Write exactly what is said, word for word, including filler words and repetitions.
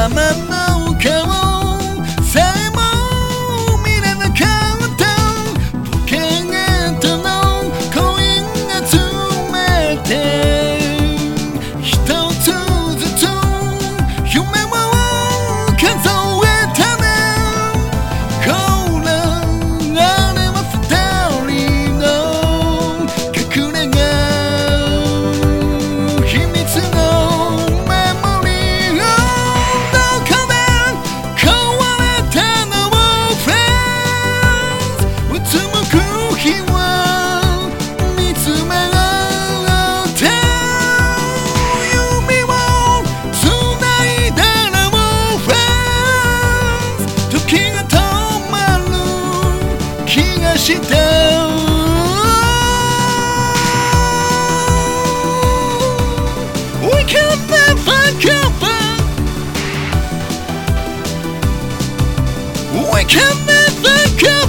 ママの顔さえも見れなかったポケットのコイン集めて一つずつ夢を数えたねほらあれは二人の隠れ家秘密のメモリーをどこで壊れたのをフレンズうつむく日は見つめ合って指をつないだらもうフレンズ時が止まる気がした We can never go back We can never go